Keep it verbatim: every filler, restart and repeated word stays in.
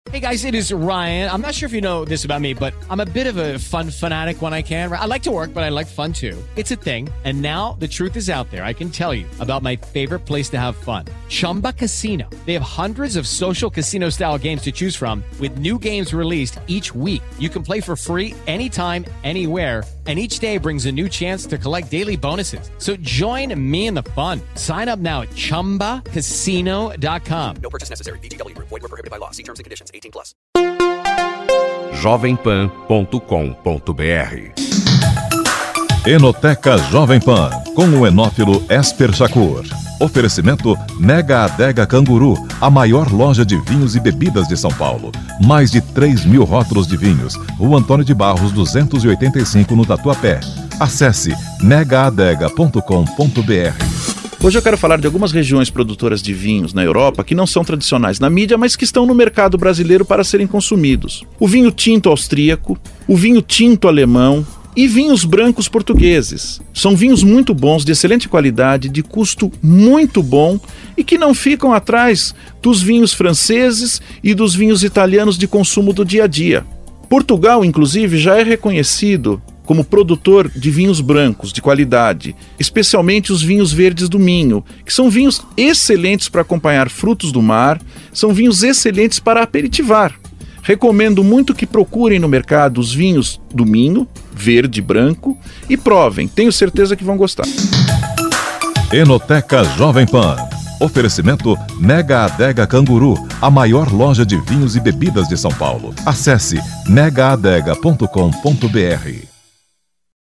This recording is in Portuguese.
Hey guys, it is Ryan. I'm not sure if you know this about me, but I'm a bit of a fun fanatic when I can. I like to work, but I like fun too. It's a thing. And now the truth is out there. I can tell you about my favorite place to have fun. Chumba Casino. They have hundreds of social casino style games to choose from with new games released each week. You can play for free anytime, anywhere. And each day brings a new chance to collect daily bonuses. So join me in the fun. Sign up now at chumba casino dot com. No purchase necessary. V G W. Void where prohibited by law. See terms and conditions. eighteen plus. jovem pan ponto com ponto b r Enoteca Jovem Pan, com o enófilo Esper Shakur. Oferecimento Mega Adega Canguru, a maior loja de vinhos e bebidas de São Paulo. Mais de três mil rótulos de vinhos. Rua Antônio de Barros, duzentos e oitenta e cinco, no Tatuapé. Acesse mega adega ponto com ponto b r. Hoje eu quero falar de algumas regiões produtoras de vinhos na Europa que não são tradicionais na mídia, mas que estão no mercado brasileiro para serem consumidos. O vinho tinto austríaco, o vinho tinto alemão e vinhos brancos portugueses. São vinhos muito bons, de excelente qualidade, de custo muito bom e que não ficam atrás dos vinhos franceses e dos vinhos italianos de consumo do dia a dia. Portugal, inclusive, já é reconhecido como produtor de vinhos brancos de qualidade, especialmente os vinhos verdes do Minho, que são vinhos excelentes para acompanhar frutos do mar, são vinhos excelentes para aperitivar. Recomendo muito que procurem no mercado os vinhos do Minho, verde e branco, e provem, tenho certeza que vão gostar. Enoteca Jovem Pan. Oferecimento Mega Adega Canguru, a maior loja de vinhos e bebidas de São Paulo. Acesse mega adega ponto com ponto b r.